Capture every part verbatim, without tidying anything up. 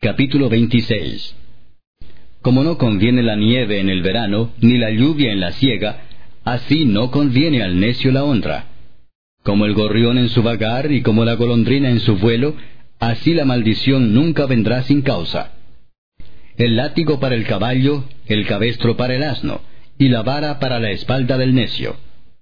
Capítulo veintiséis. Como no conviene la nieve en el verano, ni la lluvia en la siega, así no conviene al necio la honra. Como el gorrión en su vagar y como la golondrina en su vuelo, así la maldición nunca vendrá sin causa. El látigo para el caballo, el cabestro para el asno, y la vara para la espalda del necio.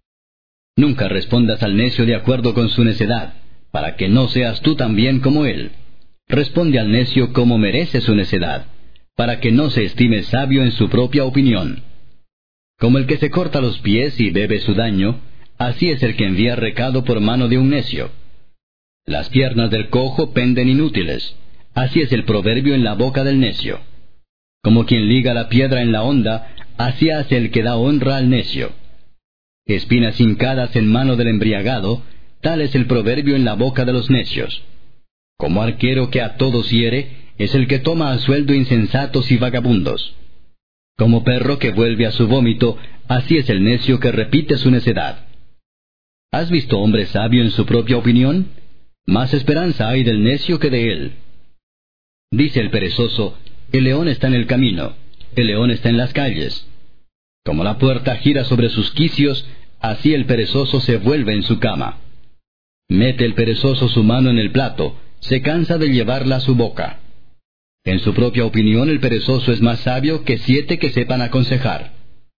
Nunca respondas al necio de acuerdo con su necedad, para que no seas tú también como él. Responde al necio como merece su necedad, para que no se estime sabio en su propia opinión. Como el que se corta los pies y bebe su daño, así es el que envía recado por mano de un necio. Las piernas del cojo penden inútiles, así es el proverbio en la boca del necio. Como quien liga la piedra en la honda, así hace el que da honra al necio. Espinas hincadas en mano del embriagado, tal es el proverbio en la boca de los necios. Como arquero que a todos hiere, es el que toma a sueldo insensatos y vagabundos. Como perro que vuelve a su vómito, así es el necio que repite su necedad. ¿Has visto hombre sabio en su propia opinión? Más esperanza hay del necio que de él. Dice el perezoso, el león está en el camino, el león está en las calles. Como la puerta gira sobre sus quicios, así el perezoso se vuelve en su cama. Mete el perezoso su mano en el plato, se cansa de llevarla a su boca. En su propia opinión el perezoso es más sabio que siete que sepan aconsejar.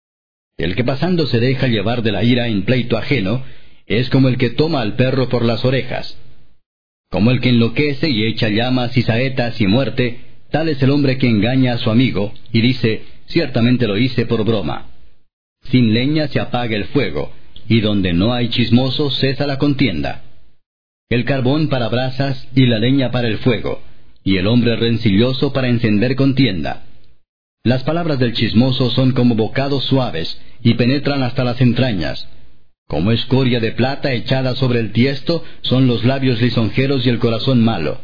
El que pasando se deja llevar de la ira en pleito ajeno, es como el que toma al perro por las orejas. Como el que enloquece y echa llamas y saetas y muerte, tal es el hombre que engaña a su amigo, y dice, ciertamente lo hice por broma. Sin leña se apaga el fuego, y donde no hay chismoso cesa la contienda. El carbón para brasas y la leña para el fuego, y el hombre rencilloso para encender contienda. Las palabras del chismoso son como bocados suaves, y penetran hasta las entrañas. Como escoria de plata echada sobre el tiesto, son los labios lisonjeros y el corazón malo.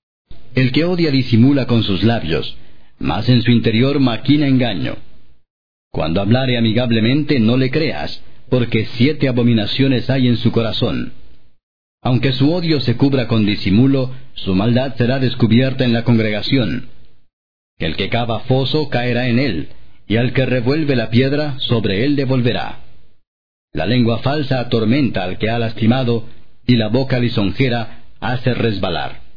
El que odia disimula con sus labios, mas en su interior maquina engaño. Cuando hablare amigablemente, no le creas, porque siete abominaciones hay en su corazón. Aunque su odio se cubra con disimulo, su maldad será descubierta en la congregación. El que cava foso caerá en él, y al que revuelve la piedra, sobre él devolverá. La lengua falsa atormenta al que ha lastimado, y la boca lisonjera hace resbalar.